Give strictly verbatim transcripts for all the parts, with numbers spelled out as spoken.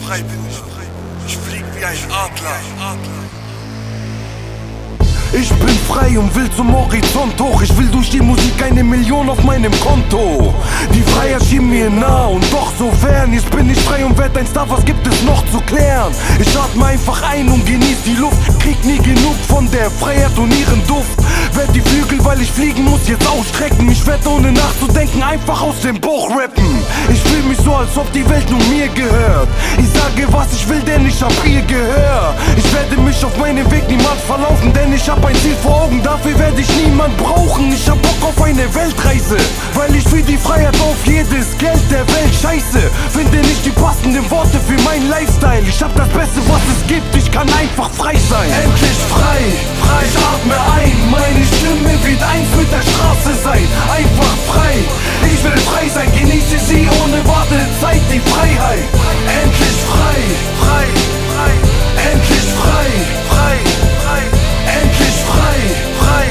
frei bin ich. Ich flieg wie ein Adler. Ich bin frei und will zum Horizont hoch. Ich will durch die Musik eine Million auf meinem Konto. Die Freiheit schien mir nah und doch so fern. Jetzt bin ich frei und werd ein Star, was gibt es noch zu klären? Ich atme einfach ein und genieß die Luft. Krieg nie genug von der Freiheit und ihren Duft. Werd die Flügel, weil ich fliegen muss, jetzt ausstrecken. Ich werd ohne nachzudenken einfach aus dem Bauch rappen. Ich fühl mich so, als ob die Welt nur mir gehört. Ich sage, was ich will, denn ich hab ihr Gehör. Ich werde mich auf meinem Weg niemals verlaufen, denn ich hab ein Ziel vor Augen, dafür werde ich niemand brauchen. Ich hab Bock auf eine Weltreise, weil ich für die Freiheit auf jedes Geld der Welt scheiße. Finde nicht die passenden Worte für meinen Lifestyle. Ich hab das Beste, was es gibt, ich kann einfach frei sein. Endlich frei, frei, ich atme ein. Meine Stimme wird eins mit der Straße sein. Einfach frei, ich will frei sein. Genieße sie ohne Wartezeit, die Freiheit. Endlich frei, frei, frei, endlich frei, frei, frei, endlich frei, frei,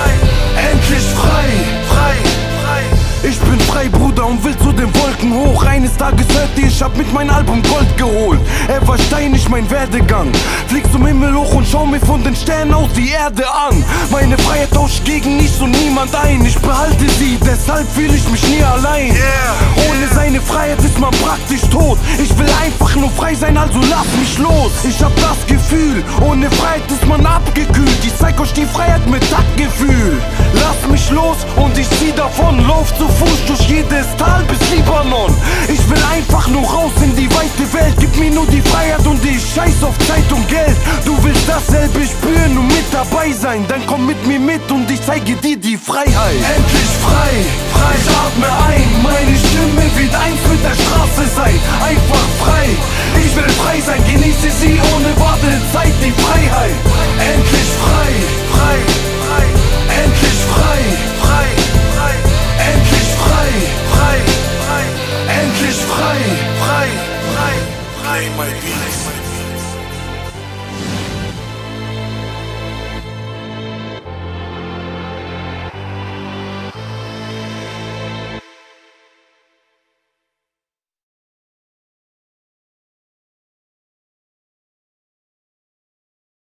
frei, endlich frei, frei, frei. Ich bin frei, Bruder, und will zu den Wolken hoch. Eines Tages hörte ich, hab mit meinem Album Gold geholt. Er war steinig, mein Werdegang. Flieg zum Himmel hoch und schau mir von den Sternen aus die Erde an. Meine Freiheit tauscht gegen nichts und niemand ein. Ich behalte sie, deshalb fühle ich mich nie allein. Yeah. Ohne seine Freiheit ist man praktisch tot. Ich will einfach nur frei sein, also lass mich los. Ich hab das Gefühl, ohne Freiheit ist man abgekühlt. Ich zeig euch die Freiheit mit Taktgefühl. Lass mich los und ich zieh davon. Lauf zu Fuß durch jedes Tal bis Libanon. Ich will einfach nur raus in die weite Welt. Gib mir nur die Freiheit und ich scheiß auf Zeit und Geld. Du willst dasselbe spüren und mit dabei sein, dann komm mit mir mit und ich zeige dir die Freiheit. Endlich frei, frei, ich atme ein. Meine Stimme wird eins mit der Straße sein. Einfach frei, ich will frei sein. Genieße sie ohne Wartezeit, die Freiheit.